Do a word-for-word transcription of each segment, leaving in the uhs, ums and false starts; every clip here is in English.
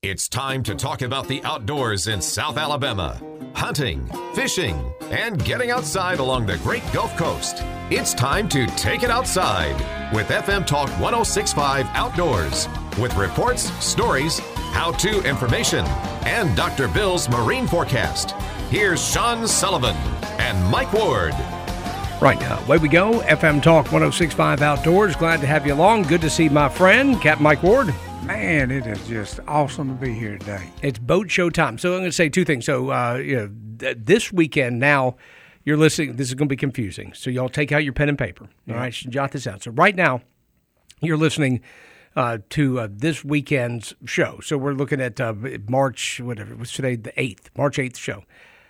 It's time to talk about the outdoors in South Alabama. Hunting, fishing, and getting outside along the Great Gulf Coast. It's time to take it outside with F M Talk one oh six point five Outdoors. With reports, stories, how-to information, and Doctor Bill's marine forecast. Here's Sean Sullivan and Mike Ward. Right now, away we go. F M Talk one oh six point five Outdoors. Glad to have you along. Good to see my friend, Captain Mike Ward. Man, it is just awesome to be here today. It's boat show time. So I'm going to say two things. So, uh, you know, th- this weekend now, you're listening. This is going to be confusing. So y'all take out your pen and paper. All yeah. right, jot this out. So right now, you're listening uh, to uh, this weekend's show. So we're looking at uh, March, whatever, it was today, the eighth, March eighth show.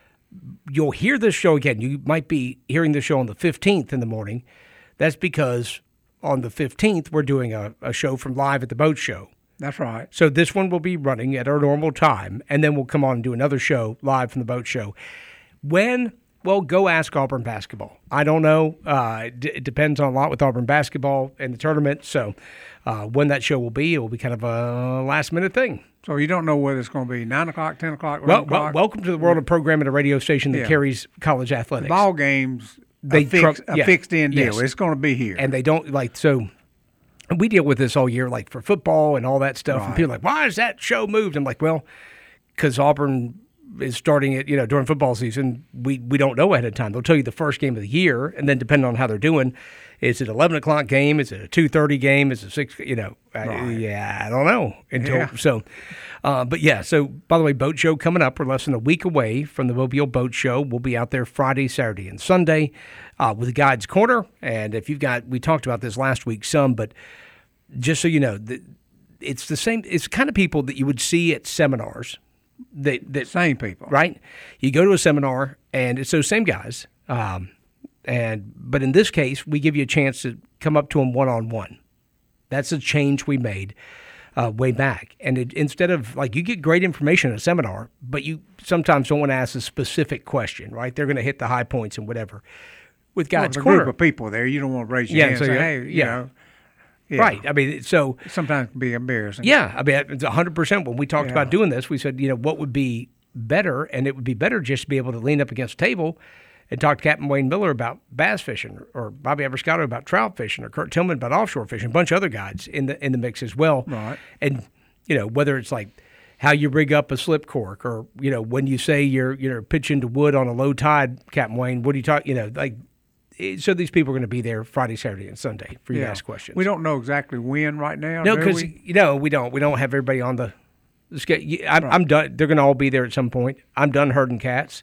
You'll hear this show again. You might be hearing the show on the fifteenth in the morning. That's because on the fifteenth, we're doing a, a show from Live at the Boat Show. That's right. So this one will be running at our normal time, and then we'll come on and do another show live from the boat show. When? Well, go ask Auburn basketball. I don't know. Uh, it, d- it depends on a lot with Auburn basketball and the tournament. So uh, when that show will be, it will be kind of a last-minute thing. So you don't know whether it's going to be nine o'clock, ten o'clock, well, o'clock? Well, welcome to the world of programming, a radio station that yeah. carries college athletics. The ball games, they a, fix, truck, a yeah. fixed-in deal. Yes. It's going to be here. And they don't, like, so... We deal with this all year, like for football and all that stuff. Right. And people are like, why is that show moved? I'm like, well, because Auburn is starting it, you know, during football season. We we don't know ahead of time. They'll tell you the first game of the year, and then depending on how they're doing, is it an eleven o'clock game? Is it a two thirty game? Is it six? You know, right. I, yeah, I don't know until yeah. so. Uh, but yeah, so by the way, boat show coming up. We're less than a week away from the Mobile Boat Show. We'll be out there Friday, Saturday, and Sunday uh, with the Guides Corner. And if you've got, we talked about this last week some, but just so you know, it's the same. It's kind of people that you would see at seminars. That, that same people, right? You go to a seminar, and it's those same guys. Um, and but in this case, we give you a chance to come up to them one on one. That's a change we made uh, way back. And it, instead of like you get great information at a seminar, but you sometimes don't want to ask a specific question, right? They're going to hit the high points and whatever. With Guides well, Corner, a group of people there, you don't want to raise your yeah, hand so and say, yeah, hey, you yeah. know. Yeah. Right. I mean, so sometimes it can be embarrassing. Yeah. I mean, it's one hundred percent. When we talked yeah. about doing this, we said, you know, what would be better? And it would be better just to be able to lean up against a table and talk to Captain Wayne Miller about bass fishing, or Bobby Abrascato about trout fishing, or Kurt Tillman about offshore fishing, a bunch of other guides in the in the mix as well. Right. And, you know, whether it's like how you rig up a slip cork, or, you know, when you say you're, you know, pitching to wood on a low tide, Captain Wayne, what do you talk, you know, like, so these people are going to be there Friday, Saturday, and Sunday for you yeah. to ask questions. We don't know exactly when right now. No, do because we? you know we don't. We don't have everybody on the. the schedule. I'm, right. I'm done. They're going to all be there at some point. I'm done herding cats.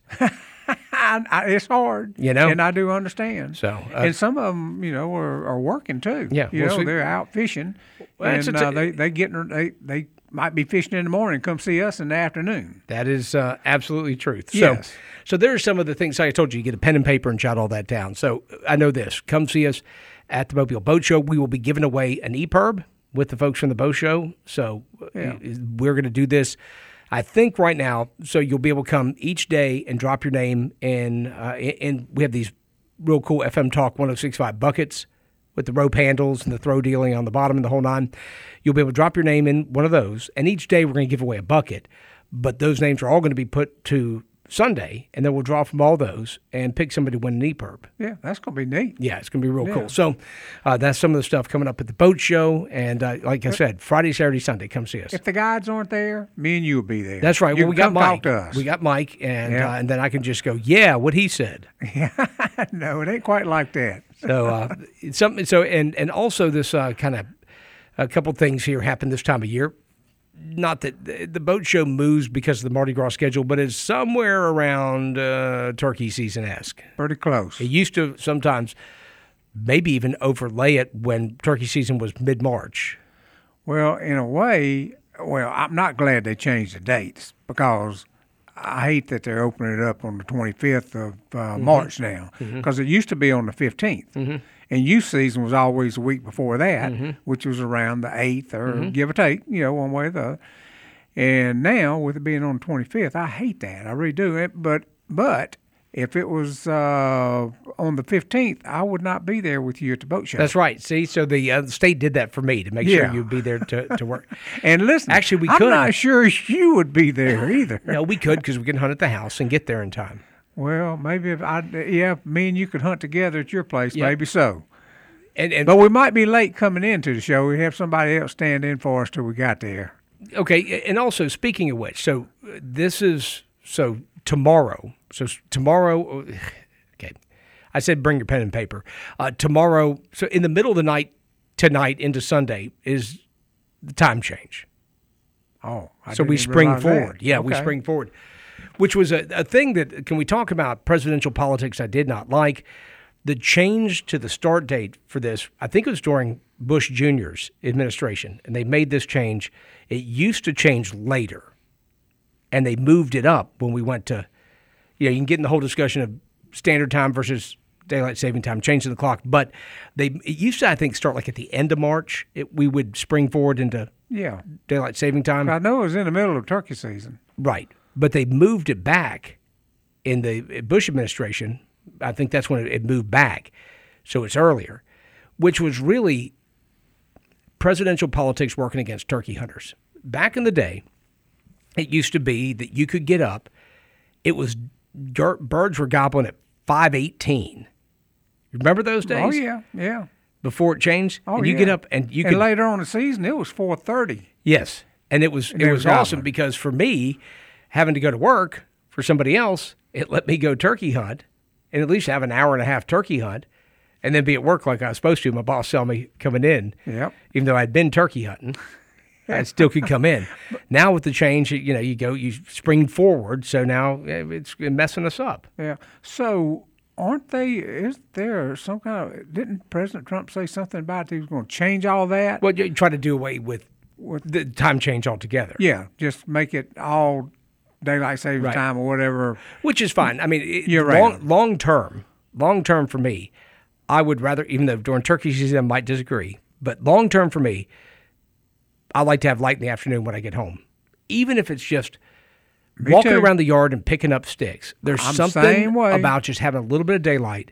I, I, it's hard, you know, and I do understand. So, uh, and some of them, you know, are, are working too. Yeah, you well, know, so, they're out fishing, well, and t- uh, they they getting they they might be fishing in the morning, and come see us in the afternoon. That is uh, absolutely truth. Yes. So, so there are some of the things like I told you. You get a pen and paper and jot all that down. So I know this. Come see us at the Mobile Boat Show. We will be giving away an E P U B with the folks from the boat show. So yeah. we're going to do this. I think right now, so you'll be able to come each day and drop your name in. Uh, and we have these real cool F M Talk one oh six point five buckets with the rope handles and the throw dealing on the bottom and the whole nine. You'll be able to drop your name in one of those. And each day we're going to give away a bucket. But those names are all going to be put to Sunday, and then we'll draw from all those and pick somebody to win an E P U B. Yeah, that's going to be neat. Yeah, it's going to be real yeah. cool. So uh, that's some of the stuff coming up at the boat show. And uh, like I said, Friday, Saturday, Sunday, come see us. If the guides aren't there, me and you will be there. That's right. You well, we can got come Mike. Talk to us. We got Mike, and yeah. uh, and then I can just go, yeah, what he said. No, it ain't quite like that. So uh, it's something. So and and also this uh, kind of a couple things here happen this time of year. Not that the, the boat show moves because of the Mardi Gras schedule, but it's somewhere around uh, turkey season-esque. Pretty close. It used to sometimes maybe even overlay it when turkey season was mid-March. Well, in a way, well, I'm not glad they changed the dates because I hate that they're opening it up on the twenty-fifth of uh, mm-hmm. March now because mm-hmm. it used to be on the fifteenth. Mm-hmm. And youth season was always a week before that, mm-hmm. which was around the eighth or mm-hmm. give or take, you know, one way or the other. And now, with it being on the twenty-fifth, I hate that. I really do. But, but if it was uh, on the fifteenth, I would not be there with you at the boat show. That's right. See, so the, uh, the state did that for me to make Yeah. sure you'd be there to, to work. And listen, Actually, we I'm could. not sure you would be there either. No, we could because we can hunt at the house and get there in time. Well, maybe if I, yeah, me and you could hunt together at your place, Yeah. maybe so. And, and But we might be late coming into the show. We have somebody else stand in for us till we got there. Okay, and also speaking of which, so uh, this is so tomorrow. So s- tomorrow, okay, I said bring your pen and paper. Uh, tomorrow, so in the middle of the night tonight into Sunday is the time change. Oh, I So didn't we even spring realize forward. that. Yeah, we Okay. spring forward, which was a, a thing that, can we talk about presidential politics I did not like? The change to the start date for this, I think it was during Bush Junior's administration, and they made this change. It used to change later, and they moved it up when we went to, you know, you can get in the whole discussion of standard time versus daylight saving time, changing the clock, but they it used to, I think, start like at the end of March. It, we would spring forward into Yeah. daylight saving time. I know it was in the middle of turkey season. Right. But they moved it back in the Bush administration. I think that's when it moved back. So it's earlier, which was really presidential politics working against turkey hunters. Back in the day, it used to be that you could get up. It was birds were gobbling at five eighteen. You remember those days? Oh, yeah, yeah. Before it changed? Oh, and you yeah. get up and you and could later on in the season, it was four thirty. Yes, and it was And it they was were awesome gobbling. because for me, having to go to work for somebody else, it let me go turkey hunt and at least have an hour and a half turkey hunt, and then be at work like I was supposed to. My boss saw me coming in, Yep. even though I'd been turkey hunting, I still could come in. Now with the change, you know, you go you spring forward, so now eh, it's messing us up. Yeah. So aren't they, is there some kind of, didn't President Trump say something about he was going to change all that? Well, you try to do away with the time change altogether. Yeah, just make it all daylight savings Right. time or whatever. Which is fine. I mean, it, Year long, round. long term, long term for me, I would rather, even though during turkey season I might disagree, but long term for me, I like to have light in the afternoon when I get home, even if it's just Me walking too. around the yard and picking up sticks. There's I'm the same something way. about just having a little bit of daylight.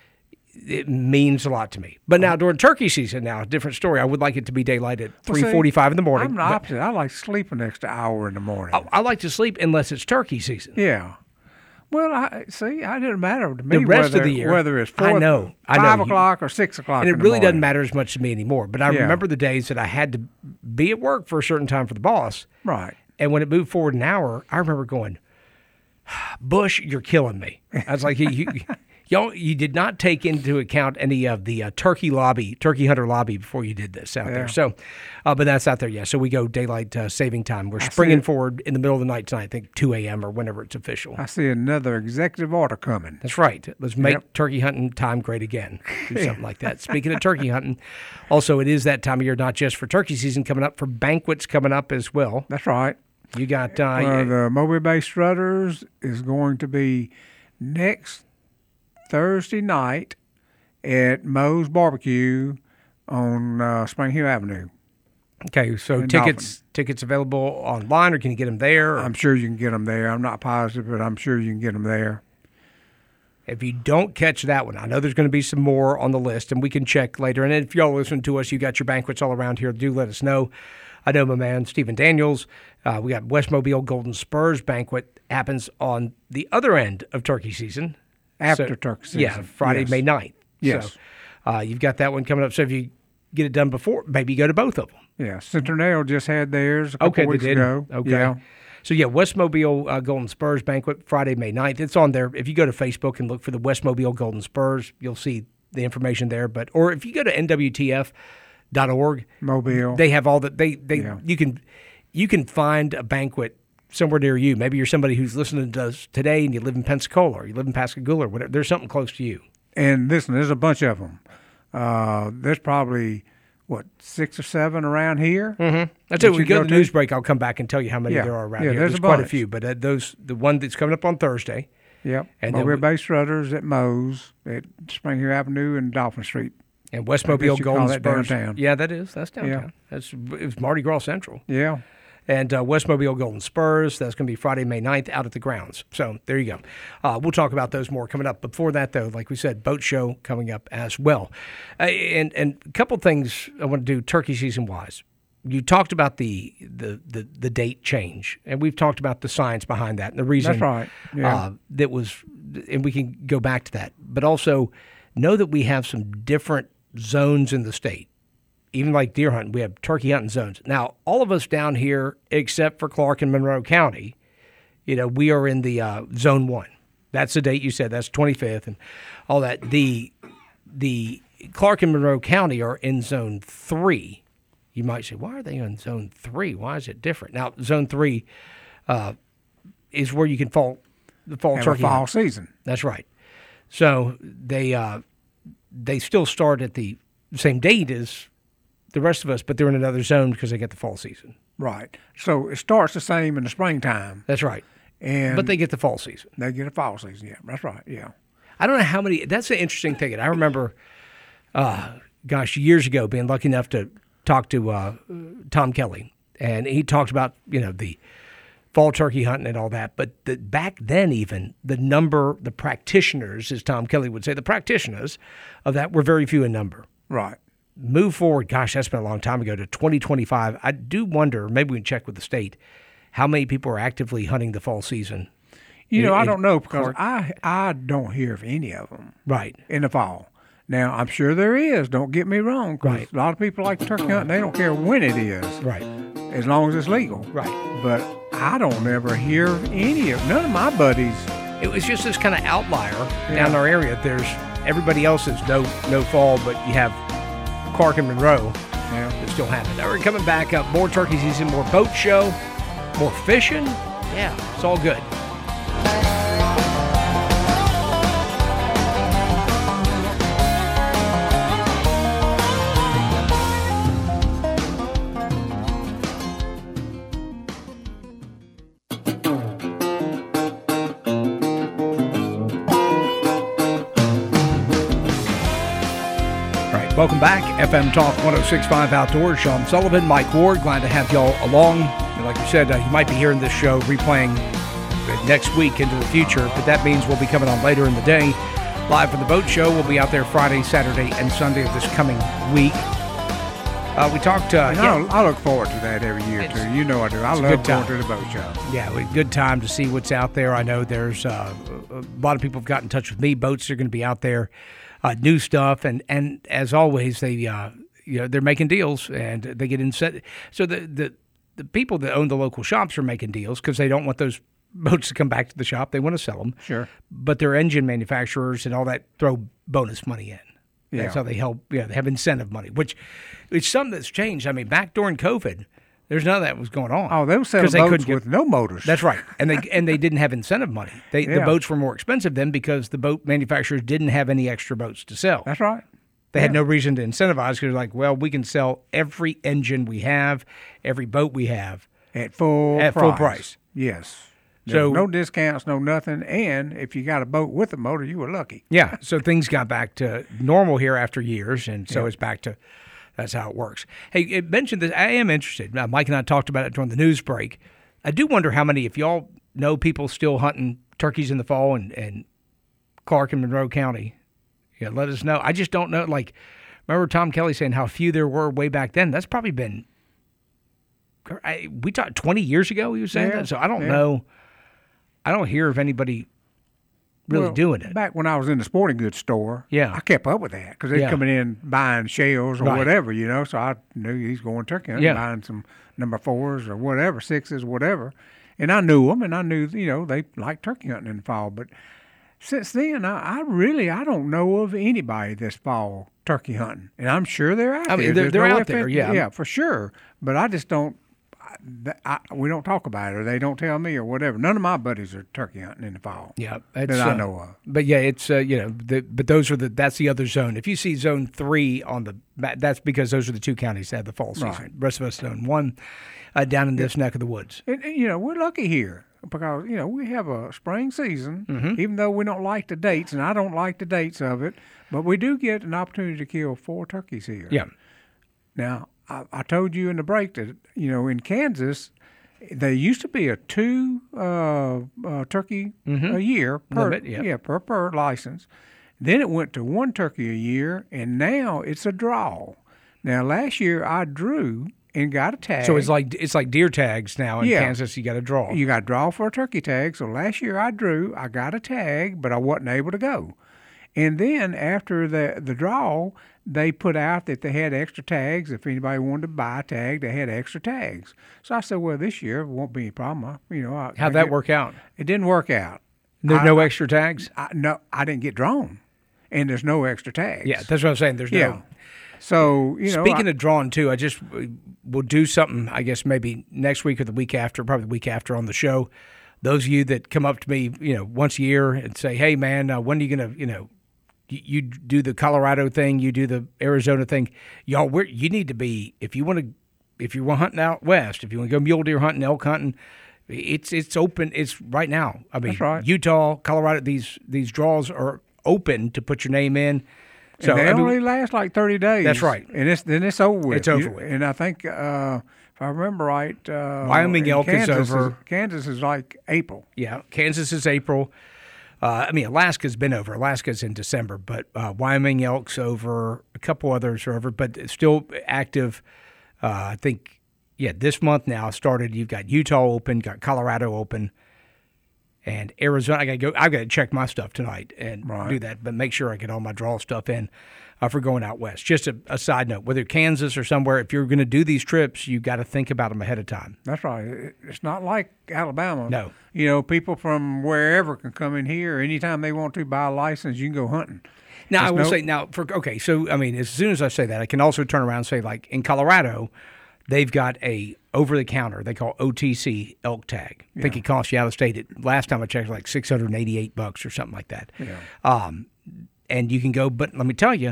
It means a lot to me. But now during turkey season, now a different story. I would like it to be daylight at Well, three see, forty-five in the morning. I'm the but opposite. I like sleeping an extra hour in the morning. I, I like to sleep unless it's turkey season. Yeah. Well, I see. It didn't matter to me The rest of whether, the year, whether it's four, I know, I know. five You- o'clock or six o'clock. And it in the really doesn't morning. matter as much to me anymore. But I Yeah. remember the days that I had to be at work for a certain time for the boss. Right. And when it moved forward an hour, I remember going, Bush, you're killing me. I was like, you, you, y'all, you did not take into account any of the uh, turkey lobby, turkey hunter lobby before you did this out Yeah. there. So, uh, but that's out there, yeah. So we go daylight uh, saving time. We're see springing it. forward in the middle of the night tonight, I think two a.m. or whenever it's official. I see another executive order coming. That's right. Let's make Yep. turkey hunting time great again. Do something like that. Speaking of turkey hunting, also it is that time of year, not just for turkey season coming up, for banquets coming up as well. That's right. You got uh, Uh, the Mobile Bay Strutters is going to be next Thursday night at Moe's Barbecue on uh, Spring Hill Avenue. okay. So in tickets tickets available online, or can you get them there? Or I'm sure you can get them there. I'm not positive, but I'm sure you can get them there. if you don't catch that one, I know there's going to be some more on the list, and we can check later. And if y'all listen to us, you got your banquets all around here. Do let us know. I know my man Stephen Daniels. Uh, we got West Mobile Golden Spurs banquet happens on the other end of turkey season. After So- turkey season. Yeah, Friday, Yes. May ninth. Yes. So uh, you've got that one coming up. So if you get it done before, maybe you go to both of them. Yeah, Centennial just had theirs a couple Okay, weeks they did. ago. Okay. Yeah. So yeah, West Mobile uh, Golden Spurs banquet Friday, May ninth. It's on there. If you go to Facebook and look for the West Mobile Golden Spurs, you'll see the information there. But or if you go to N W T F dot org, Mobile. they have all that. They they Yeah. you can you can find a banquet somewhere near you. Maybe you're somebody who's listening to us today and you live in Pensacola or you live in Pascagoula or whatever. There's something close to you. And listen, there's a bunch of them. Uh, there's probably, what, six or seven around here? Mm-hmm. That's That it. When we you go go to the to? news break, I'll come back and tell you how many Yeah. there are around Yeah, here. there's There's a quite a bunch. few, but uh, those the one that's coming up on Thursday. Yep. And And then Mobile we- Bay Strutters at Moe's at Spring Hill Avenue and Dolphin Street. And West I guess Mobile you call Golden that Spurs. downtown. Yeah, that is. That's downtown. Yeah. That's it was Mardi Gras Central. Yeah. and uh, West Mobile Golden Spurs. That's going to be Friday, May ninth, out at the grounds. So there you go. Uh, we'll talk about those more coming up. Before that, though, like we said, boat show coming up as well. Uh, and and a couple things I want to do turkey season wise. You talked about the, the the the date change, and we've talked about the science behind that and the reason. That's right. Yeah. Uh, that was, and we can go back to that. But also know that we have some different zones in the state. Even like deer hunting, we have turkey hunting zones. Now, all of us down here, except for Clark and Monroe County, you know, we are in the uh, zone one. That's the date you said. That's twenty-fifth and all that. The the Clark and Monroe County are in zone three. You might say, why are they in zone three? Why is it different? Now, zone three uh, is where you can fall the fall Have turkey a fall hunt. season. That's right. So they uh, they still start at the same date as the rest of us, but they're in another zone because they get the fall season. Right. So it starts the same in the springtime. That's right. And But they get the fall season. they get a fall season. Yeah, that's right. Yeah. I don't know how many. That's an interesting thing. And I remember, uh, gosh, years ago, being lucky enough to talk to uh, Tom Kelly, and he talked about you know the fall turkey hunting and all that. But the, back then, even the number, the practitioners, as Tom Kelly would say, the practitioners of that were very few in number. Right. Move forward, gosh, that's been a long time ago, to twenty twenty-five. I do wonder, maybe we can check with the state, how many people are actively hunting the fall season. You know, in- I in don't know because Clark? I I don't hear of any of them Right. in the fall. Now, I'm sure there is. Don't get me wrong. 'Cause Right. a lot of people like turkey hunting. They don't care when it is, Right. as long as it's legal. Right. But I don't ever hear of any of none of my buddies. It was just this kind of outlier Yeah. down our area. There's everybody else is no no fall, but you have Clark and Monroe Yeah. that still have it. Now we're coming back up. More turkey season, more boat show, more fishing. Yeah, it's all good. Welcome back. F M Talk one oh six point five Outdoors. Sean Sullivan, Mike Ward. Glad to have y'all along. And like you said, uh, you might be hearing this show replaying next week into the future, but that means we'll be coming on later in the day. Live from the boat show. We'll be out there Friday, Saturday, and Sunday of this coming week. Uh, we talked. Uh, And yeah, I, I look forward to that every year, It's- too. You know I do. I it's a love good going time. to the boat show. yeah, we good time to see what's out there. I know there's uh, a lot of people have got in touch with me. Boats are going to be out there. Uh, new stuff, and, and as always, they uh, you know they're making deals, and they get inset. So the, the the people that own the local shops are making deals because they don't want those boats to come back to the shop. They want to sell them. Sure. But their engine manufacturers and all that throw bonus money in. Yeah. That's how they help. Yeah, they have incentive money, which it's something that's changed. I mean, back during COVID, there's none of that was going on. Oh, they were selling 'Cause they boats couldn't get- with no motors. That's right, and they and they didn't have incentive money. They, The Yeah. boats were more expensive then because the boat manufacturers didn't have any extra boats to sell. That's right. They had yeah. no reason to incentivize because they're like, well, we can sell every engine we have, every boat we have. At full At price. full price. Yes. So- So no discounts, no nothing. And if you got a boat with a motor, you were lucky. Yeah, so things got back to normal here after years, and so it's back to that's how it works. Hey, it mentioned this. I am interested. Uh, Mike and I talked about it during the news break. I do wonder how many, if y'all know people still hunting turkeys in the fall in, in Clark and Monroe County, yeah, let us know. I just don't know. Like, remember Tom Kelly saying how few there were way back then? That's probably been, I, we talked twenty years ago, he was saying Yeah, that. So I don't yeah. know. I don't hear of anybody really Well, doing it. Back when I was in the sporting goods store, Yeah. I kept up with that because they're Yeah. coming in buying shells or Right. whatever, you know. So I knew he's going turkey hunting, Yeah. buying some number fours or whatever, sixes, whatever. And I knew them, and I knew, you know, they like turkey hunting in the fall. But since then, I, I really, I don't know of anybody this fall turkey hunting. And I'm sure they're out I mean, there. they're- There's they're no out if there, it- yeah. Yeah, for sure. But I just don't. I, I, we don't talk about it, or they don't tell me, or whatever. None of my buddies are turkey hunting in the fall. Yeah, that it's, I uh, know of. But yeah, it's uh, you know, the, but those are the that's the other zone. If you see zone three on the map, that's because those are the two counties that have the fall season. Right. The rest of us zone one, uh, down in this neck of the woods. And, and, you know, we're lucky here because, you know, we have a spring season, Mm-hmm. even though we don't like the dates, and I don't like the dates of it, but we do get an opportunity to kill four turkeys here. Yeah, Now, I, I told you in the break that, you know, in Kansas, There used to be a two uh, uh, turkey Mm-hmm. a year per Limit, yep. yeah per per license. Then it went to one turkey a year, and now it's a draw. Now last year I drew and got a tag. So it's like it's like deer tags now in Yeah. Kansas. You got to draw. You got to draw for a turkey tag. So last year I drew, I got a tag, but I wasn't able to go. And then after the the draw, they put out that they had extra tags. If anybody wanted to buy a tag, they had extra tags. So I said, well, this year it won't be any problem. I, you know, I, How'd I that get- work out? It didn't work out. There's I- no I- extra tags. I, no, I didn't get drawn, and there's no extra tags. Yeah, that's what I'm saying. There's yeah. no. So you know, Speaking I, of drawing too, I just we'll do something. I guess maybe next week or the week after, probably the week after on the show. Those of you that come up to me, you know, once a year and say, "Hey, man, uh, when are you gonna, you know, you, you do the Colorado thing, you do the Arizona thing, y'all, where you need to be if you want to, if you want hunting out west, if you want to go mule deer hunting, elk hunting." It's it's open. It's right now. I mean, That's right. Utah, Colorado. These these draws are open to put your name in. So and they I mean, only last like thirty days. That's right. And it's then it's over with. It's over You- with. And I think uh, if I remember right, uh, Wyoming in elk is Kansas over. Kansas is like April. Yeah, Kansas is April. Uh, I mean, Alaska's been over. Alaska's in December, but uh, Wyoming elk's over. A couple others are over, but it's still active. Uh, I think, yeah, this month now started. You've got Utah open, got Colorado open, and Arizona. I got to go. I've got to check my stuff tonight and Right. do that, but make sure I get all my draw stuff in uh, for going out west. Just a, a side note: whether Kansas or somewhere, if you're going to do these trips, you got to think about them ahead of time. That's right. It- It's not like Alabama. No. You know, people from wherever can come in here anytime they want to buy a license. You can go hunting. Now, I There's will no- say now for okay, so I mean, as soon as I say that, I can also turn around and say like in Colorado, they've got a over the counter they call O T C elk tag. I think it costs you out of state. It, last time I checked, like six hundred and eighty eight bucks or something like that. Yeah. Um, and you can go, but let me tell you,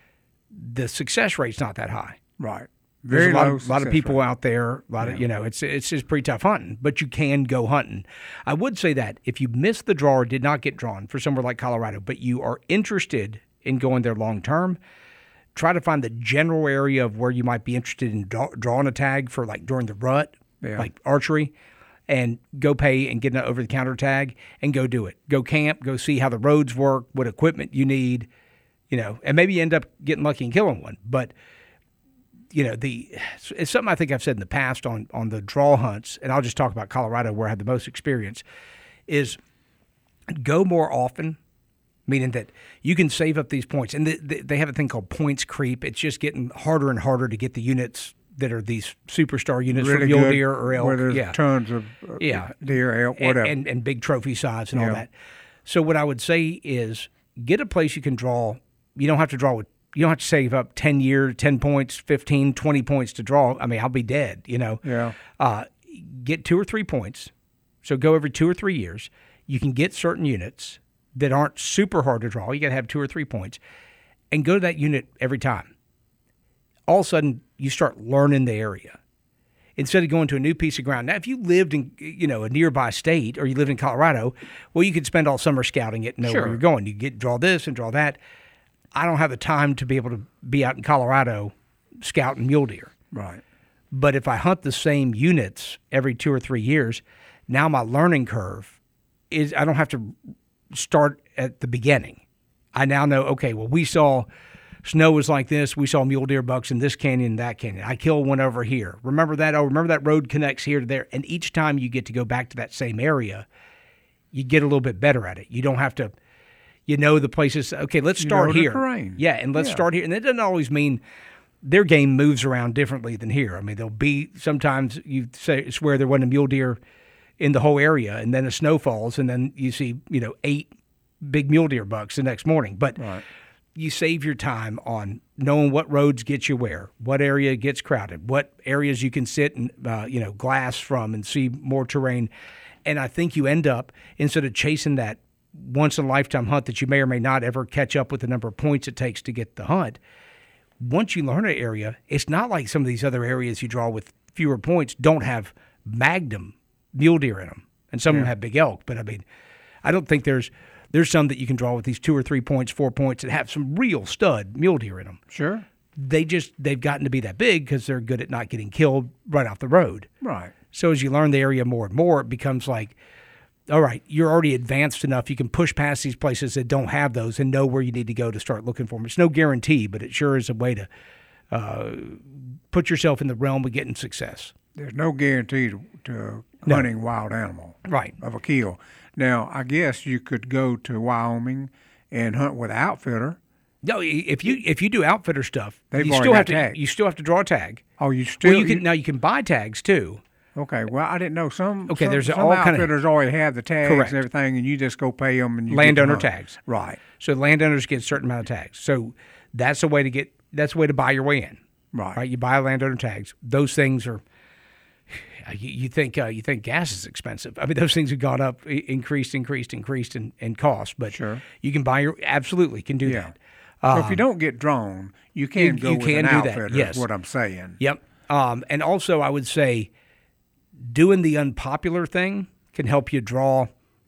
the success rate's not that high. Right. There's Very a lot, low of, lot of success people rate. out there. A lot of you know, it's it's just pretty tough hunting, but you can go hunting. I would say that if you missed the draw or did not get drawn for somewhere like Colorado, but you are interested in going there long term, try to find the general area of where you might be interested in draw, drawing a tag for like during the rut, Yeah. like archery, and go pay and get an over the counter tag and go do it. Go camp, go see how the roads work, what equipment you need, you know, and maybe you end up getting lucky and killing one, but. You know, the it's something I think I've said in the past on, on the draw hunts, and I'll just talk about Colorado where I had the most experience, is go more often, meaning that you can save up these points. And the, the, they have a thing called points creep. It's just getting harder and harder to get the units that are these superstar units Really for mule good, deer or elk. where there's yeah. tons of uh, Yeah. deer, elk, And- whatever. And, and big trophy size and all Yeah. that. So what I would say is get a place you can draw. You don't have to draw with you don't have to save up ten years, ten points, fifteen, twenty points to draw. I mean, I'll be dead, you know. Yeah. Uh, get two or three points. So go every two or three years. You can get certain units that aren't super hard to draw. You got to have two or three points and go to that unit every time. All of a sudden, you start learning the area. Instead of going to a new piece of ground. Now, if you lived in, you know, a nearby state or you lived in Colorado, well, you could spend all summer scouting it and know Sure. where you're going. You get draw this and draw that. I don't have the time to be able to be out in Colorado scouting mule deer. Right. But if I hunt the same units every two or three years, now my learning curve is I don't have to start at the beginning. I now know, okay, well, we saw snow was like this. We saw mule deer bucks in this canyon and that canyon. I killed one over here. Remember that? Oh, remember that road connects here to there. And each time you get to go back to that same area, you get a little bit better at it. You don't have to, you know, the places. Okay, let's You start know the here. terrain. Yeah, and let's Yeah. start here. And that doesn't always mean their game moves around differently than here. I mean, there'll be sometimes you say swear there wasn't a mule deer in the whole area, and then the snow falls, and then you see, you know, eight big mule deer bucks the next morning. But Right. you save your time on knowing what roads get you where, what area gets crowded, what areas you can sit and uh, you know glass from and see more terrain. And I think you end up, instead of chasing that once in a lifetime hunt that you may or may not ever catch up with the number of points it takes to get the hunt. Once you learn an area, it's not like some of these other areas you draw with fewer points don't have magnum mule deer in them, and some of them have big elk. But I mean, I don't think there's there's some that you can draw with these two or three points, four points that have some real stud mule deer in them. Sure. They just they've gotten to be that big because they're good at not getting killed right off the road. Right. So as you learn the area more and more, it becomes like, all right, you're already advanced enough. You can push past these places that don't have those and know where you need to go to start looking for them. It's no guarantee, but it sure is a way to uh, put yourself in the realm of getting success. There's no guarantee to, to No. hunting wild animal Right. of a kill. Now, I guess you could go to Wyoming and hunt with an outfitter. No, if you if you do outfitter stuff, They've you already still got have to tags. you still have to draw a tag. Oh, you still Well, you can now you can buy tags too. Okay, well, I didn't know some. Okay, some, there's some all kind of- outfitters already have the tags Correct. and everything, and you just go pay them and you Landowner get to hunt. tags. Right, So landowners get a certain amount of tags. So that's a way to get that's a way to buy your way in. right, Right? You buy landowner tags. Those things are. You, you think uh, you think gas is expensive? I mean, those things have gone up, i- increased, increased, increased in, in cost. But Sure. you can buy your absolutely can do Yeah. that. So if you don't get drawn, you can Um, you- go you with can an do that, outfitter. yes. Is what I'm saying. Yep. Um, and also, I would say doing the unpopular thing can help you draw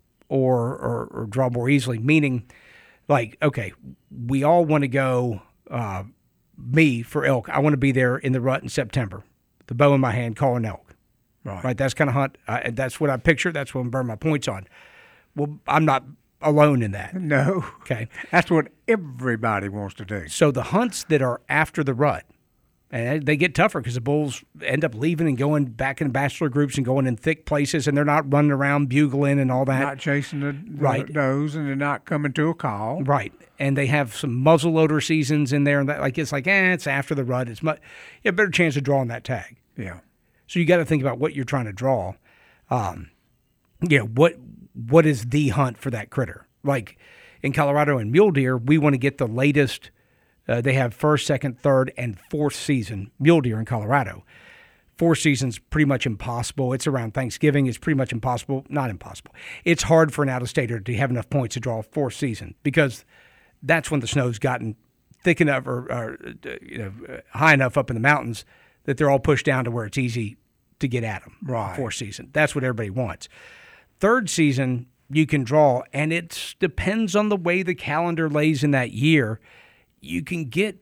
or, or, or draw more easily. Meaning, like, okay, we all want to go, uh, me for elk, I want to be there in the rut in September, the bow in my hand, calling elk. Right. Right? That's kind of hunt. Uh, and that's what I picture. That's what I'm burning my points on. Well, I'm not alone in that. No. Okay. That's what everybody wants to do. So the hunts that are after the rut, and they get tougher because the bulls end up leaving and going back in bachelor groups and going in thick places, and they're not running around bugling and all that. Not chasing the, the Right. does, and they're not coming to a call. Right. And they have some muzzleloader seasons in there, and that, like it's like, eh, it's after the rut. It's much, you have a better chance of drawing that tag. Yeah. So you got to think about what you're trying to draw. Um, you know, what what is the hunt for that critter? Like in Colorado and mule deer, we want to get the latest. Uh, they have first, second, third, and fourth season mule deer in Colorado. Fourth season's pretty much impossible. It's around Thanksgiving. It's pretty much impossible. Not impossible. It's hard for an out-of-stater to have enough points to draw a fourth season because that's when the snow's gotten thick enough or, or uh, you know high enough up in the mountains that they're all pushed down to where it's easy to get at them. Right. Fourth season. That's what everybody wants. Third season, you can draw, and it depends on the way the calendar lays in that year. You can get,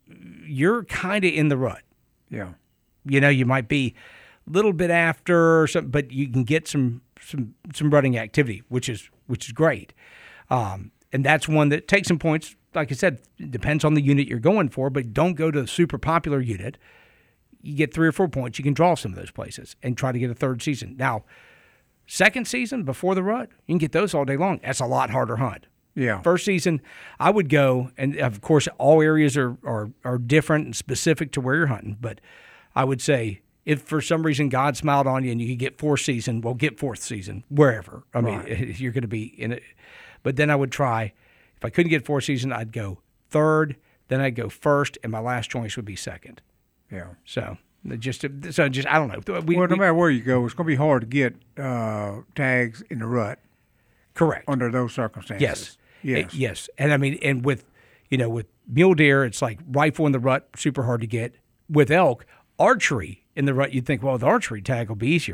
you're kind of in the rut. Yeah. You know, you might be a little bit after or something, but you can get some some some rutting activity, which is which is great. Um, and that's one that takes some points. Like I said, it depends on the unit you're going for, but don't go to a super popular unit. You get three or four points, you can draw some of those places and try to get a third season. Now, second season before the rut, you can get those all day long. That's a lot harder hunt. Yeah. First season, I would go, and of course, all areas are, are, are different and specific to where you're hunting, but I would say if for some reason God smiled on you and you could get fourth season, well, get fourth season, wherever. I mean, Right. you're going to be in it. But then I would try, if I couldn't get fourth season, I'd go third, then I'd go first, and my last choice would be second. Yeah. So just so just I don't know. We, Well, no we- matter where you go, it's going to be hard to get uh, tags in the rut correct. under those circumstances. Yes. Yes. It- yes. And I mean, and with, you know, with mule deer, it's like rifle in the rut, super hard to get. With elk, archery in the rut, you'd think, well, the archery tag will be easier.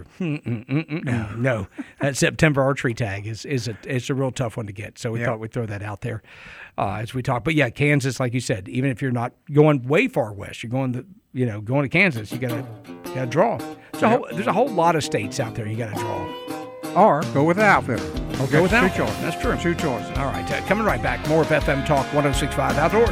No. no. That September archery tag is, is a, it's a real tough one to get. So we Yeah. thought we'd throw that out there uh, as we talk. But yeah, Kansas, like you said, even if you're not going way far west, you're going to, you know, going to Kansas, you gotta, you gotta draw. There's a, whole, there's a whole lot of states out there you gotta draw. Or go with the outfitter. Or go with Two that. choices. That's true. Two choices. All right, uh, coming right back. More of F M Talk one oh six point five Outdoors.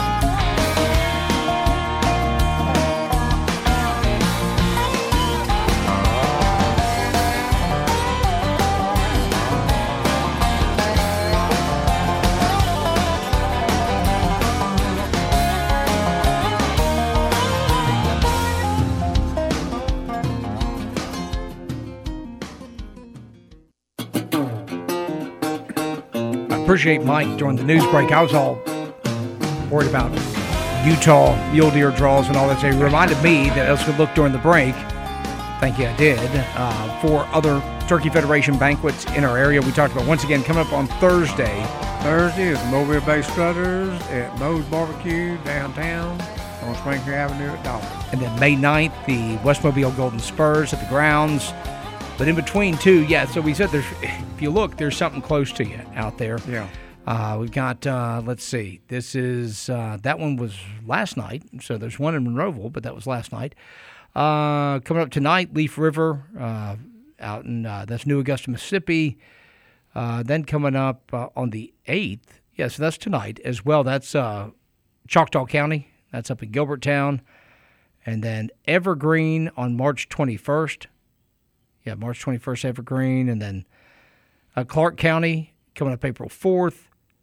I appreciate Mike during the news break. I was all worried about Utah mule deer draws and all that. So he reminded me that I was going to look during the break. Thank you, I did. Uh, for other Turkey Federation banquets in our area, we talked about once again coming up on Thursday. Thursday is Mobile Bay Strutters at Moe's Barbecue downtown on Springer Avenue at Dalton. And then May ninth, the West Mobile Golden Spurs at the grounds. But in between, too, yeah, so we said there's, if you look, there's something close to you out there. Yeah. Uh, we've got, uh, let's see, this is, uh, that one was last night, so there's one in Monroeville, but that was last night. Uh, coming up tonight, Leaf River uh, out in uh, that's New Augusta, Mississippi. Uh, then coming up uh, on the eighth, yeah, so that's tonight as well. That's uh, Choctaw County. That's up in Gilberttown. And then Evergreen on March twenty-first. Yeah, March twenty-first, Evergreen. And then uh, Clark County coming up April fourth.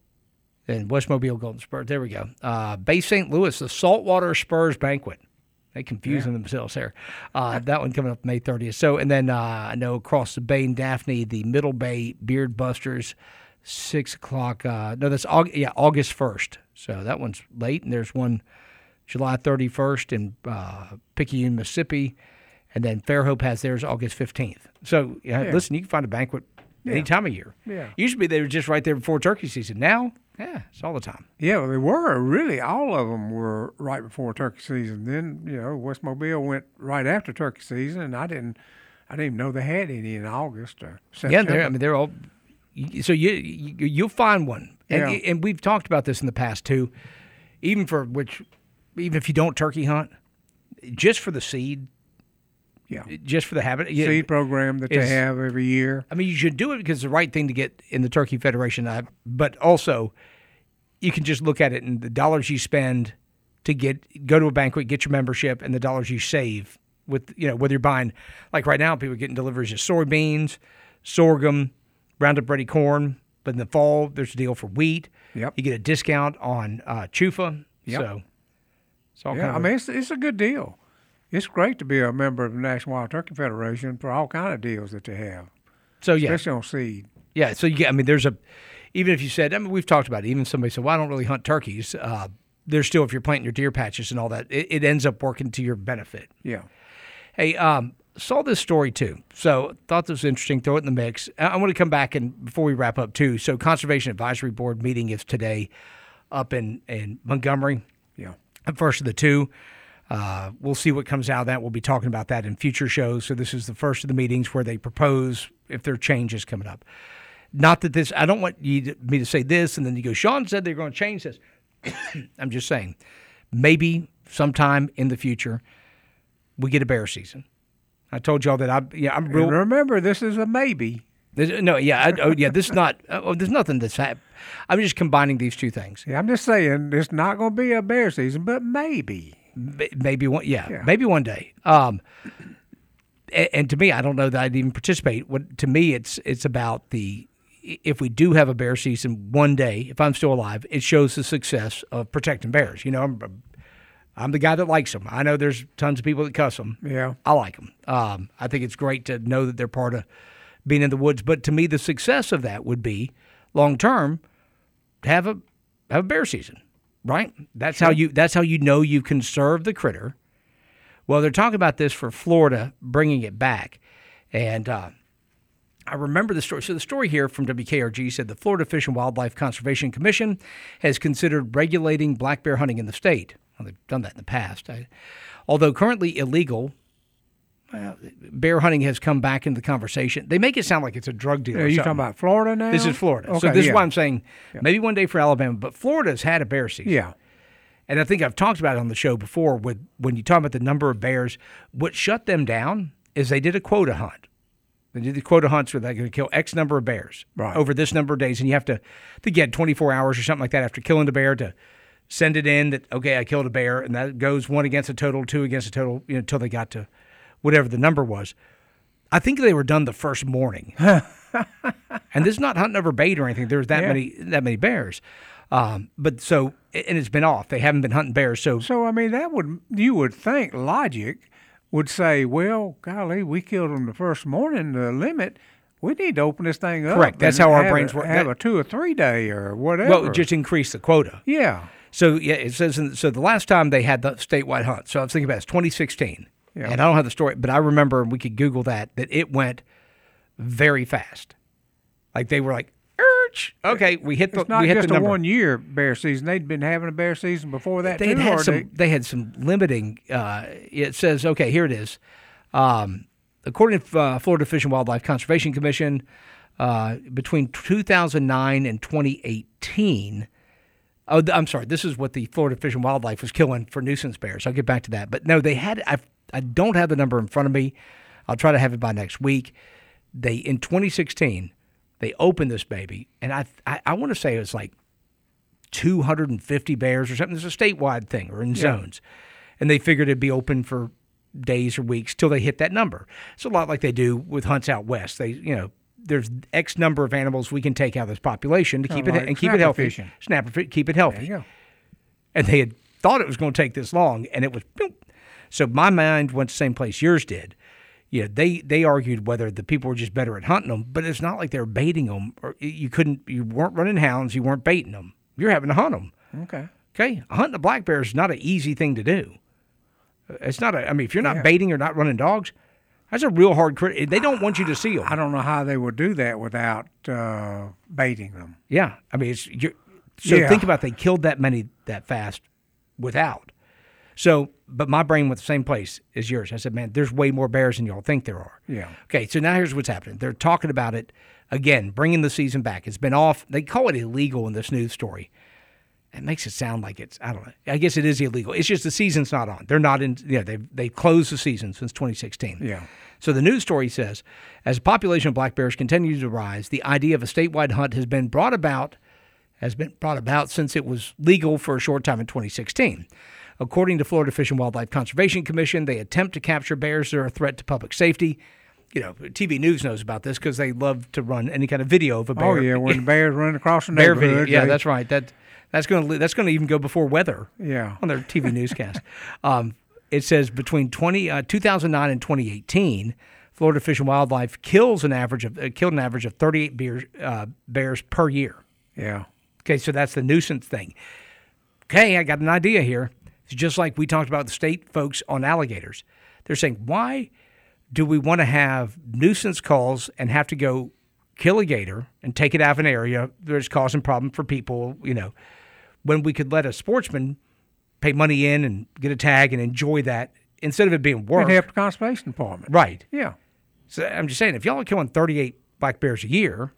Then West Mobile Golden Spurs. There we go. Uh, Bay Saint Louis, the Saltwater Spurs Banquet. They confusing yeah. themselves there. Uh, that one coming up May thirtieth. So, and then uh, I know across the bay in Daphne, the Middle Bay Beard Busters, six o'clock. Uh, no, that's August, yeah, August first. So that one's late. And there's one July thirty-first in uh, Picayune, Mississippi. And then Fairhope has theirs August fifteenth. So, yeah, yeah. listen, you can find a banquet yeah. any time of year. Yeah. Usually they were just right there before turkey season. Now, yeah, it's all the time. Yeah, well, they were. Really, all of them were right before turkey season. Then, you know, West Mobile went right after turkey season, and I didn't I didn't even know they had any in August or September. Yeah, they're, I mean, they're all – so you, you, you'll find one. And, Yeah. and we've talked about this in the past, too. Even for which – even if you don't turkey hunt, just for the seed, Yeah. just for the habit. Seed yeah, program that is- they have every year. I mean, you should do it because it's the right thing to get in the Turkey Federation. uh, But also, you can just look at it and the dollars you spend to get go to a banquet, get your membership, and the dollars you save with, you know, whether you're buying, like right now, people are getting deliveries of soybeans, sorghum, Roundup Ready corn. But in the fall, there's a deal for wheat. Yep. You get a discount on uh, chufa. Yep. So it's all Yeah, kind I of mean, it's, it's a good deal. It's great to be a member of the National Wild Turkey Federation for all kind of deals that they have, so yeah. especially on seed. Yeah, so you get, I mean, there's a, even if you said, I mean, we've talked about it, even somebody said, well, I don't really hunt turkeys. Uh, there's still, if you're planting your deer patches and all that, it, it ends up working to your benefit. Yeah. Hey, um, saw this story too. So thought this was interesting. Throw it in the mix. I, I want to come back and before we wrap up too. So Conservation Advisory Board meeting is today up in, in Montgomery. Yeah. The first of the two. Uh, we'll see what comes out of that. We'll be talking about that in future shows. So this is the first of the meetings where they propose if there are changes coming up. Not that this, I don't want you to, me to say this and then you go, Sean said they're going to change this. I'm just saying, maybe sometime in the future we get a bear season. I told y'all that I, yeah, I'm real. And remember, this is a maybe. This, no, yeah, I, oh, yeah. This is not. Oh, there's nothing that's happened. I'm just combining these two things. Yeah, I'm just saying it's not going to be a bear season, but maybe. Maybe one, yeah, Yeah. maybe one day. Um, and, and to me, I don't know that I'd even participate. What to me, it's it's about the if we do have a bear season one day, if I'm still alive, it shows the success of protecting bears. You know, I'm I'm the guy that likes them. I know there's tons of people that cuss them. Yeah. I like them. Um, I think it's great to know that they're part of being in the woods. But to me, the success of that would be long term to have a have a bear season. Right? That's Sure. how you. That's how you know you conserve the critter. Well, they're talking about this for Florida, bringing it back, and uh, I remember the story. So the story here from W K R G said the Florida Fish and Wildlife Conservation Commission has considered regulating black bear hunting in the state. Well, they've done that in the past. I, although currently illegal, well, bear hunting has come back into the conversation. They make it sound like it's a drug deal. Are or you something. talking about Florida now? This is Florida. so Okay, this yeah. is why I'm saying maybe one day for Alabama, but Florida's had a bear season. Yeah. And I think I've talked about it on the show before with when you talk about the number of bears, what shut them down is they did a quota hunt. They did the quota hunts where they're going to kill X number of bears Right. over this number of days. And you have to, I think you had twenty-four hours or something like that after killing the bear to send it in that, okay, I killed a bear. And that goes one against a total, two against a total, you know, until they got to whatever the number was. I think they were done the first morning. And this is not hunting over bait or anything. There was that Yeah. many that many bears. Um, but so, and it's been off. They haven't been hunting bears. So, So, I mean, that would, you would think logic would say, well, golly, we killed them the first morning, the limit. We need to open this thing up. Correct. That's and how our have brains a, work. Have That- a two or three day or whatever. well, just increase the quota. yeah. So, yeah, it says, in, so the last time they had the statewide hunt, so I was thinking about it, it's twenty sixteen. Yeah. And I don't have the story, but I remember, and we could Google that, that it went very fast. Like they were like, Erch! Okay, we hit the It's not we hit just the a number. one year bear season. They'd been having a bear season before that They had too. had or some. they- They had some limiting. Uh, it says, okay, here it is. Um, according to uh, Florida Fish and Wildlife Conservation Commission, uh, between two thousand nine and twenty eighteen, Oh, I'm sorry. This is what the Florida Fish and Wildlife was killing for nuisance bears. I'll get back to that. But no, they had. I I don't have the number in front of me. I'll try to have it by next week. They in twenty sixteen, they opened this baby, and I I, I want to say it was like two hundred fifty bears or something. It's a statewide thing or in yeah. zones, and they figured it'd be open for days or weeks till they hit that number. It's a lot like they do with hunts out west. They you know. There's X number of animals we can take out of this population to keep oh, it like and keep it healthy. Fishing. Snapper keep it healthy. There you go. And they had thought it was going to take this long, and it was. Boom. So my mind went to the same place yours did. You know, they they argued whether the people were just better at hunting them, but it's not like they were baiting them, or you couldn't. You weren't running hounds. You weren't baiting them. You're having to hunt them. Okay. Okay. Hunting a black bear is not an easy thing to do. It's not a. I mean, if you're not yeah. baiting or not running dogs. That's a real hard crit. They don't want you to see them. I don't know how they would do that without uh, baiting them. Yeah, I mean, it's you're, so yeah. think about it, they killed that many that fast without. So, but my brain went the same place as yours. I said, man, there's way more bears than y'all think there are. Yeah. Okay, so now here's what's happening. They're talking about it again, bringing the season back. It's been off. They call it illegal in this news story. It makes it sound like it's, I don't know. I guess it is illegal. It's just the season's not on. They're not in, yeah, they've, they've closed the season since twenty sixteen. Yeah. So the news story says, as the population of black bears continues to rise, the idea of a statewide hunt has been brought about, has been brought about since it was legal for a short time in twenty sixteen. According to Florida Fish and Wildlife Conservation Commission, they attempt to capture bears that are a threat to public safety. You know, T V News knows about this because they love to run any kind of video of a bear. Oh, yeah, when the bears run across the bear neighborhood. video. Yeah, they... that's right. That That's going to that's going to even go before weather. Yeah. On their T V newscast. um, it says between twenty, uh, two thousand nine and twenty eighteen, Florida Fish and Wildlife kills an average of uh, killed an average of thirty-eight bears, uh, bears per year. Yeah. Okay, so that's the nuisance thing. Okay, I got an idea here. It's just like we talked about the state folks on alligators. They're saying, why do we want to have nuisance calls and have to go kill a gator and take it out of an area that's causing problem for people, you know, when we could let a sportsman pay money in and get a tag and enjoy that instead of it being work. And help the conservation department. Right. Yeah. So I'm just saying, if y'all are killing thirty-eight black bears a year,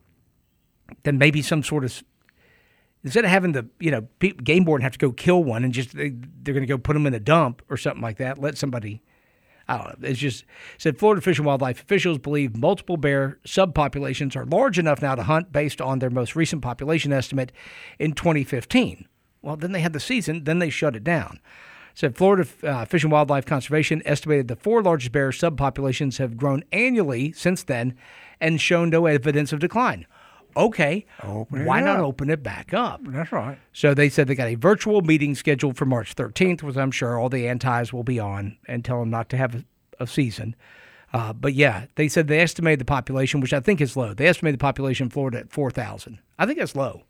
then maybe some sort of, instead of having the, you know, game board have to go kill one and just, they, they're going to go put them in a dump or something like that, let somebody, I don't know. It's just, said Florida Fish and Wildlife officials believe multiple bear subpopulations are large enough now to hunt based on their most recent population estimate in twenty fifteen. Well, then they had the season, then they shut it down. Said Florida uh, Fish and Wildlife Conservation estimated the four largest bear subpopulations have grown annually since then and shown no evidence of decline. Okay, open why it not up. open it back up? That's right. So they said they got a virtual meeting scheduled for March thirteenth, which I'm sure all the antis will be on and tell them not to have a, a season. Uh, but yeah, they said they estimated the population, which I think is low. They estimated the population in Florida at four thousand. I think that's low.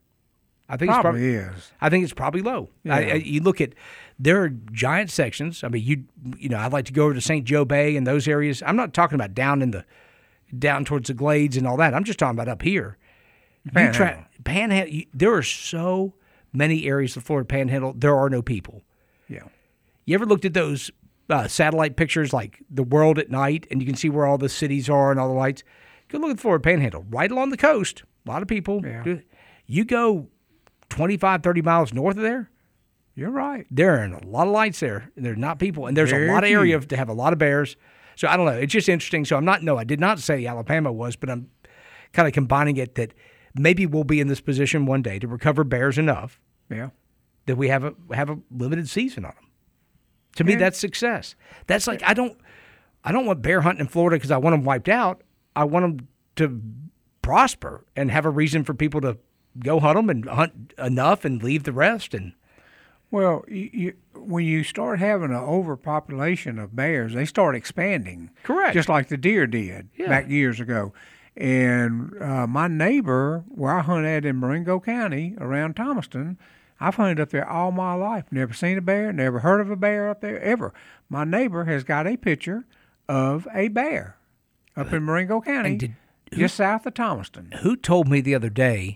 I think Probably it's probably is. I think it's probably low. Yeah. I, I, you look at, there are giant sections. I mean, you you know, I'd like to go over to Saint Joe Bay and those areas. I'm not talking about down in the down towards the Glades and all that. I'm just talking about up here. Panhandle. You try, panhandle. You, there are so many areas of the Florida Panhandle. There are no people. Yeah. You ever looked at those uh, satellite pictures, like the world at night, and you can see where all the cities are and all the lights? Go look at the Florida Panhandle, right along the coast. A lot of people. Yeah. You go twenty-five, thirty miles north of there, You're right. there are a lot of lights there. There's not people, and there's Very a lot of few. area to have a lot of bears. So I don't know. It's just interesting. So I'm not. No, I did not say Alabama was, but I'm kind of combining it that maybe we'll be in this position one day to recover bears enough Yeah. that we have a have a limited season on them. To me, Yeah. that's success. That's like I don't I don't want bear hunting in Florida because I want them wiped out. I want them to prosper and have a reason for people to go hunt them and hunt enough and leave the rest. And Well, you, you, when you start having an overpopulation of bears, they start expanding. Correct. Just like the deer did Yeah. back years ago. And uh, my neighbor, where I hunt at in Marengo County, around Thomaston, I've hunted up there all my life. Never seen a bear, never heard of a bear up there, ever. My neighbor has got a picture of a bear up in Marengo County, did- just south of Thomaston. who told me the other day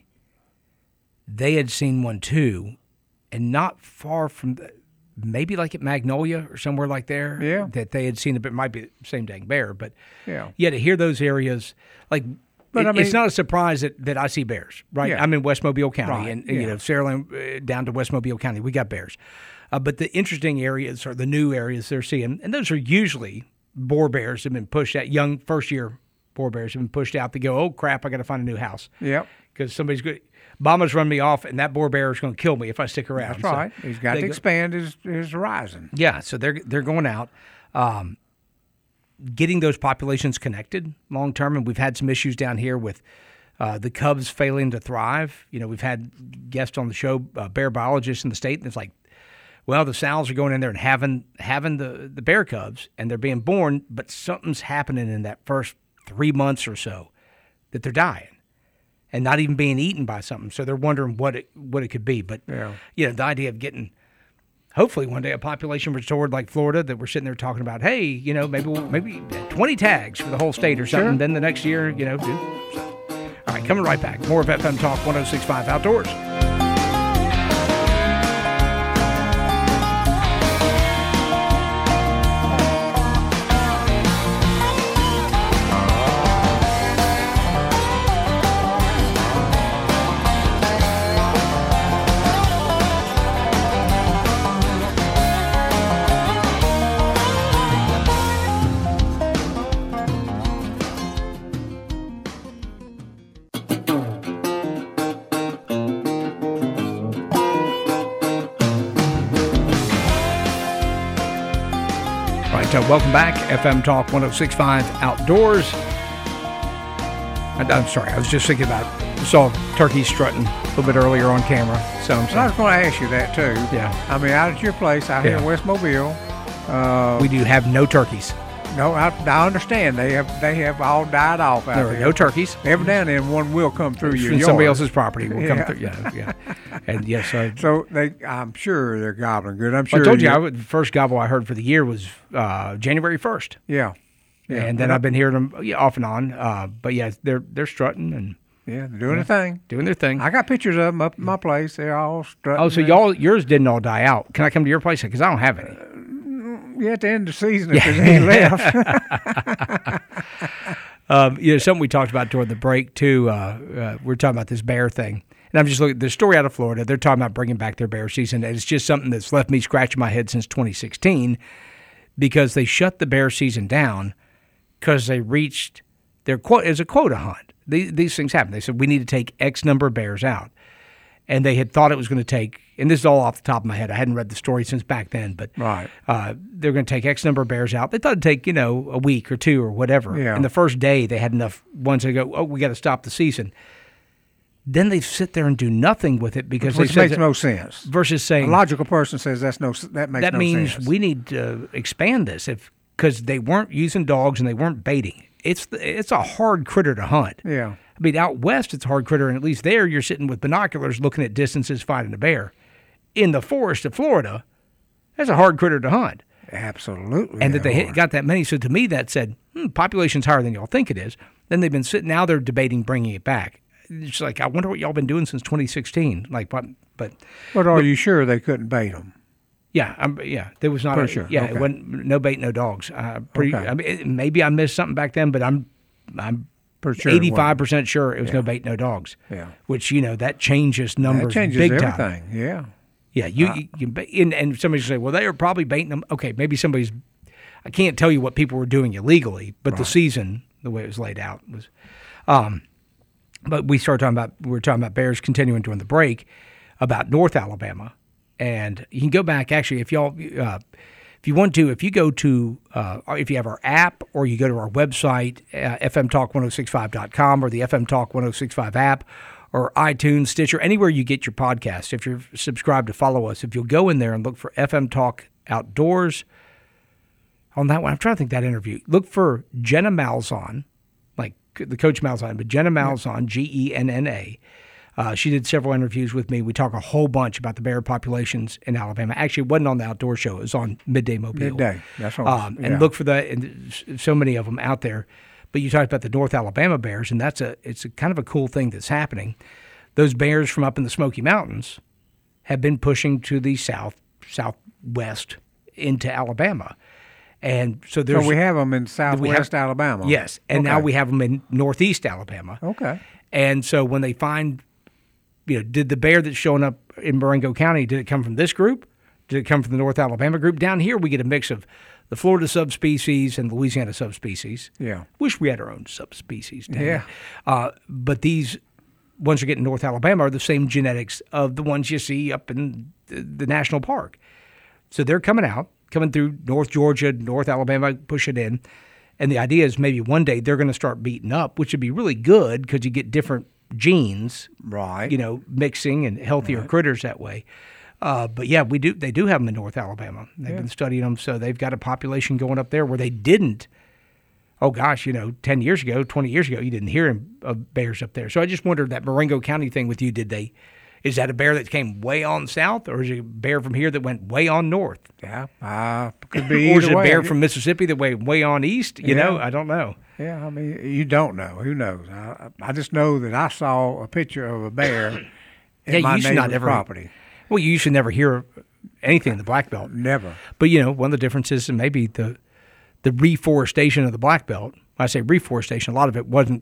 they had seen one too, and not far from the, maybe like at Magnolia or somewhere like there. Yeah. That they had seen it, but it might be the same dang bear. But Yeah. yeah, to hear those areas, like But it, I mean, it's not a surprise that, that I see bears, right? Yeah. I'm in West Mobile County, Right, and yeah. you know, Saraland uh, down to West Mobile County, we got bears. Uh, but the interesting areas are the new areas they're seeing, and those are usually boar bears that have been pushed out. Young first year boar bears have been pushed out. They go, oh crap, I got to find a new house. Yep. Because somebody's good. Obama's run me off, and that boar bear is going to kill me if I stick around. That's right. So He's got they to go- expand his, his horizon. Yeah, so they're they're going out, um, getting those populations connected long term, and we've had some issues down here with uh, the cubs failing to thrive. You know, we've had guests on the show, uh, bear biologists in the state, and it's like, well, the sows are going in there and having having the the bear cubs, and they're being born, but something's happening in that first three months or so that they're dying. And not even being eaten by something, so they're wondering what it what it could be. But Yeah. you know, the idea of getting, hopefully one day, a population restored like Florida, that we're sitting there talking about, hey, you know, maybe we'll, maybe twenty tags for the whole state or something. Sure. Then the next year, you know, do. So, all right, coming right back. More of F M Talk one oh six point five Outdoors. All right, so welcome back. F M Talk one oh six point five Outdoors. I, I'm sorry, I was just thinking about, saw turkeys strutting a little bit earlier on camera. So I'm And I saying, was going to ask you that, too. Yeah. I mean, out at your place out here Yeah. in West Mobile, uh, we do have no turkeys. no, I, I understand. They have they have all died off out There there. are no turkeys. Every now and then one will come through your From yard. somebody else's property will come Yeah. through. Yeah, yeah. And yes, I, So they, I'm sure they're gobbling good. I'm I sure. told you, I would, the first gobble I heard for the year was uh, January first. Yeah. Yeah. And then I've been hearing them yeah, off and on. Uh, but yeah, they're they're strutting and Yeah, they're doing a thing. doing their thing. I got pictures of them up at my place. They're all strutting. Oh, so there. y'all, yours didn't all die out. Can I come to your place? Because I don't have any. Yeah, at the end of the season, if there's any left. Um, you know, something we talked about during the break too. Uh, uh, we we're talking about this bear thing, and I'm just looking at the story out of Florida. They're talking about bringing back their bear season, and it's just something that's left me scratching my head since twenty sixteen, because they shut the bear season down because they reached their quote as a quota hunt. These, these things happen. They said we need to take X number of bears out, and they had thought it was going to take. And this is all off the top of my head. I hadn't read the story since back then, but Right. uh, they're going to take X number of bears out. They thought it'd take, you know, a week or two or whatever. Yeah. And the first day they had enough ones to go, oh, we got to stop the season. Then they sit there and do nothing with it because Which they said makes that- no sense. versus A saying logical person says that's no. That makes that no means sense. we need to expand this if because they weren't using dogs and they weren't baiting. It's the, it's a hard critter to hunt. Yeah. I mean, out west it's a hard critter, and at least there you're sitting with binoculars looking at distances finding a bear. In the forest of Florida, that's a hard critter to hunt. Absolutely. And that they are. hit, got that many. So to me, that said, hmm, population's higher than y'all think it is. Then they've been sitting, now they're debating bringing it back. It's like, I wonder what y'all been doing since twenty sixteen. Like, but, but But are you sure they couldn't bait them? yeah, I'm, yeah, there was not For a, sure, yeah, okay. it wasn't, no bait, no dogs. Uh, pretty, Okay. I mean, it- maybe I missed something back then, but I'm, I'm For sure. it eighty-five percent sure it was no Yeah. bait, no dogs. Yeah. Which, you know, that changes wasn't. numbers That changes big time. everything. Yeah. Yeah, you, you, you ba- and, and somebody say, well, they are probably baiting them. Okay, maybe somebody's. I can't tell you what people were doing illegally, but the season, the way it was laid out, was. Um, but we started talking about we were talking about bears continuing during the break about North Alabama, and you can go back actually if y'all uh, if you want to if you go to uh, if you have our app or you go to our website uh, f m talk ten sixty-five dot com or the F M Talk ten sixty-five app or iTunes, Stitcher, anywhere you get your podcast. If you're subscribed to follow us, if you'll go in there and look for F M Talk Outdoors on that one, I'm trying to think that interview. Look for Jenna Malzahn, like the Coach Malzahn, but Jenna Malzahn, G E N N A. Uh, she did several interviews with me. We talk a whole bunch about the bear populations in Alabama. Actually, it wasn't on the outdoor show. It was on Midday Mobile. Midday. That's what. Um, and yeah. look for that, and s- so many of them out there. But you talked about the North Alabama bears, and that's a it's a kind of a cool thing that's happening. Those bears from up in the Smoky Mountains have been pushing to the south southwest into Alabama, And so there's So we have them in southwest have, Alabama. Yes, and okay. now we have them in northeast Alabama. Okay. And so when they find, you know, did the bear that's showing up in Marengo County, did it come from this group? Did it come from the North Alabama group? Down here we get a mix of the Florida subspecies and the Louisiana subspecies. Yeah. Wish we had our own subspecies. Down Yeah. uh, but these ones are getting North Alabama are the same genetics of the ones you see up in the, the national park. So they're coming out, coming through North Georgia, North Alabama, push it in. And the idea is maybe one day they're going to start beating up, which would be really good because you get different genes, right? You know, mixing and healthier right. critters that way. Uh, but yeah, we do. They do have them in North Alabama. They've yeah. been studying them, so they've got a population going up there where they didn't. Oh gosh, you know, ten years ago, twenty years ago, you didn't hear of bears up there. So I just wondered that Marengo County thing with you. Did they? Is that a bear that came way on south, or is it a bear from here that went way on north? Yeah, uh, could be. Or is it a way. bear from Mississippi that went way on east? You yeah. know, I don't know. Yeah, I mean, you don't know. Who knows? I, I just know that I saw a picture of a bear in yeah, my you should neighbor's not ever, property. Well, you should never hear anything in the Black Belt. Never. But, you know, one of the differences is maybe the the reforestation of the Black Belt. When I say reforestation, a lot of it wasn't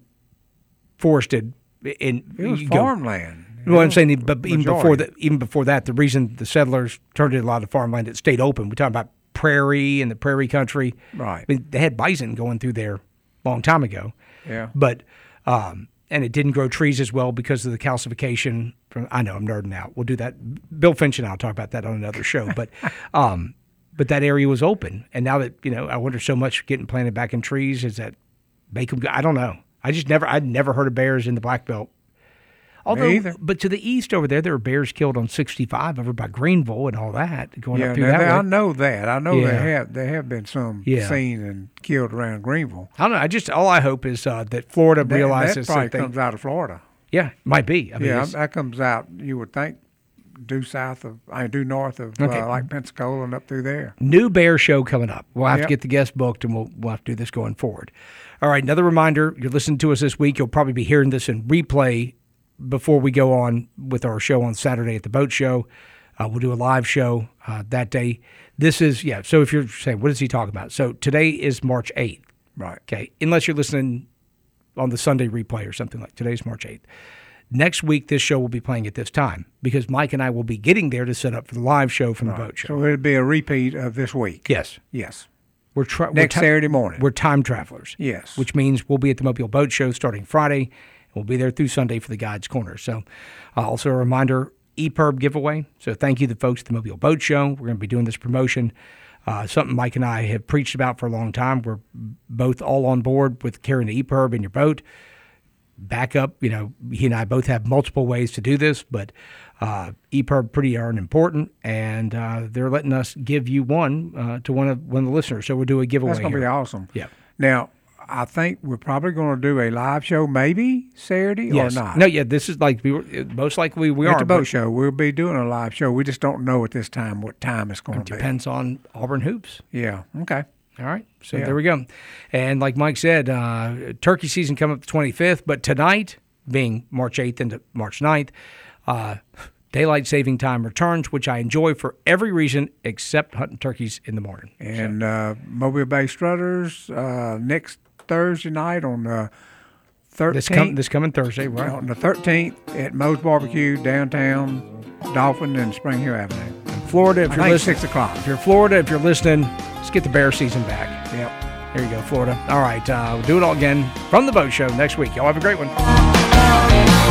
forested. In, it was farmland. Well, I'm saying, but majority. even before that, even before that, the reason the settlers turned in a lot of farmland that stayed open. We're talking about prairie and the prairie country. Right. I mean, they had bison going through there a long time ago. Yeah. But um, and it didn't grow trees as well because of the calcification. From I know I'm nerding out. We'll do that. Bill Finch and I'll talk about that on another show. But um, but that area was open, and now that you know, I wonder so much getting planted back in trees is that make them. I don't know. I just never. I'd never heard of bears in the Black Belt. Although, Me either. But to the east over there, there were bears killed on sixty-five over by Greenville and all that going yeah, up through now, that they, way. I know that. I know Yeah. there have there have been some Yeah. seen and killed around Greenville. I don't know. I just all I hope is uh, that Florida That, realizes that probably that they, comes out of Florida. yeah, might be. I mean, Yeah, it's- that comes out. You would think due south of, I mean, due north of Okay. uh, like Pensacola and up through there. New bear show coming up. We'll have Yep. to get the guest booked, and we'll we'll have to do this going forward. All right, another reminder: you're listening to us this week. You'll probably be hearing this in replay before we go on with our show on Saturday at the boat show. Uh, we'll do a live show uh, that day. This is yeah. So if you're saying, what is he talking about? So today is March eighth. Right. Okay, unless you're listening on the Sunday replay or something like today's March eighth. Next week, this show will be playing at this time because Mike and I will be getting there to set up for the live show from Right. the boat show. So it'll be a repeat of this week. Yes. Yes. We're tra- Next we're ti- Saturday morning. We're time travelers. Yes. Which means we'll be at the Mobile Boat Show starting Friday. We'll be there through Sunday for the Guides Corner. So uh, also a reminder, E P I R B giveaway. So thank you to the folks at the Mobile Boat Show. We're going to be doing this promotion. Uh, something Mike and I have preached about for a long time. We're both all on board with carrying the E P I R B in your boat. Backup, you know, he and I both have multiple ways to do this, but uh, E P I R B pretty darn important, and uh, they're letting us give you one uh, to one of one of the listeners. So we'll do a giveaway. That's going to here. be awesome. Yeah. Now, I think we're probably going to do a live show, maybe Saturday Yes. or not. No, yeah, this is like we were, most likely we At are. the boat but show, we'll be doing a live show. We just don't know at this time what time it's going It to be. depends on Auburn hoops. Yeah. Okay. All right, so Yeah. there we go. And like Mike said, uh, turkey season coming up the twenty-fifth, but tonight, being March eighth into March ninth, uh, daylight saving time returns, which I enjoy for every reason except hunting turkeys in the morning. And uh, Mobile Bay Strutters uh, next Thursday night on the This, com- thirteenth. this coming Thursday, right? On the thirteenth at Moe's Barbecue, downtown Dauphin and Spring Hill Avenue. Florida, if I you're think listening, six o'clock. if you're Florida, if you're listening, let's get the bear season back. Yep. There you go, Florida. All right, uh, we'll do it all again from the boat show next week. Y'all have a great one.